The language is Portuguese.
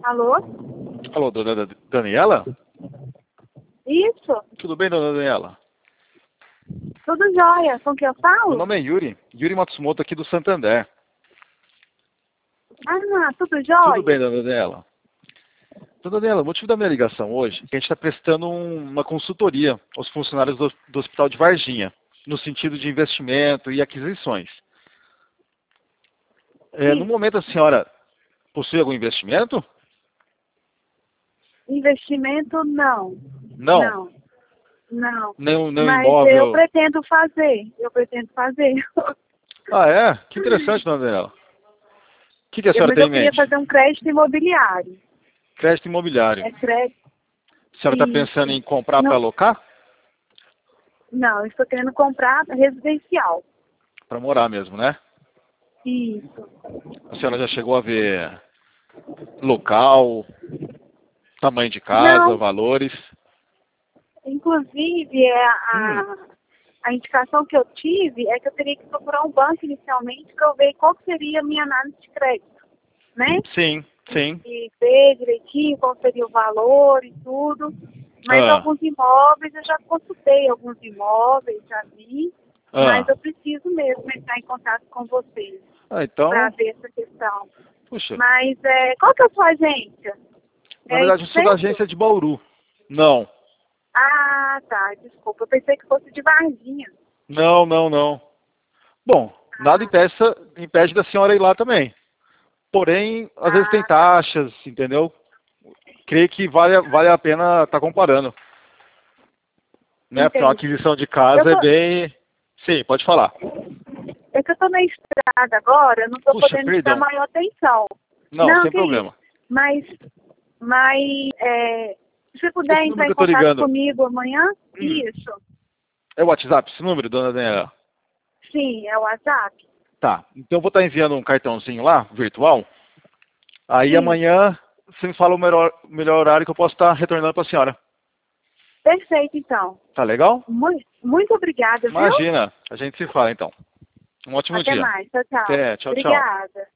Alô? Alô, dona Daniela? Isso? Tudo bem, dona Daniela? Tudo jóia. Com quem eu Meu falo? nome é Yuri. Yuri Matsumoto aqui do Santander. Ah, tudo Tudo bem, jóia? dona Daniela? Dona Daniela, o motivo da minha ligação hoje é que a gente está prestando uma consultoria aos funcionários do Hospital de Varginha, no sentido de investimento e aquisições. No Sim. momento, a senhora possui algum investimento? Investimento, não. Não. Não. Não. Nenhum Mas eu imóvel? pretendo fazer. Eu pretendo fazer. Ah, é? Que interessante, dona Daniela. O que a senhora Mas tem eu em queria mente? fazer um crédito imobiliário. Crédito imobiliário. É crédito. A senhora está pensando Isso. em comprar para Não, alocar? não, eu estou querendo comprar residencial. Para morar mesmo, né? Isso. A senhora já chegou a ver local, tamanho de casa, Não, valores? inclusive, Hum, a indicação que eu tive é que eu teria que procurar um banco inicialmente para eu ver qual que seria a minha análise de crédito, né? sim, sim. E ver direitinho qual seria o valor e tudo. Mas Ah, alguns imóveis, eu já consultei alguns imóveis, já vi, mas ah. eu preciso mesmo entrar em contato com vocês para Então, ver essa questão. puxa, Mas qual que é a sua agência? na É aí verdade do eu sou da centro? agência de Bauru. Não, Ah, tá, desculpa, eu pensei que fosse de Varginha. não. Bom, nada Ah, impede da senhora ir lá também. Porém, às vezes tem ah, tá. taxas, entendeu? Creio que vale a pena estar comparando, né? Porque uma Entendi. aquisição de Eu casa é tô, bem... Sim, pode falar. é que eu tô na estrada agora, eu não tô Puxa, podendo te dar perdão. maior atenção. Não, Não, sem que isso. problema. Mas, se você puder Esse número entrar que em eu tô contato ligando, comigo amanhã, hum, isso. é o WhatsApp, esse número, dona Daniela? Sim, é o WhatsApp. Tá, então eu vou estar enviando um cartãozinho lá, virtual. Aí Sim, amanhã você me fala o melhor horário que eu posso estar retornando para a senhora. perfeito então. Tá legal? Muito obrigada, viu? Imagina, a gente se fala então. Um ótimo Até dia. mais. Tchau, tchau. Até, tchau, tchau. Obrigada.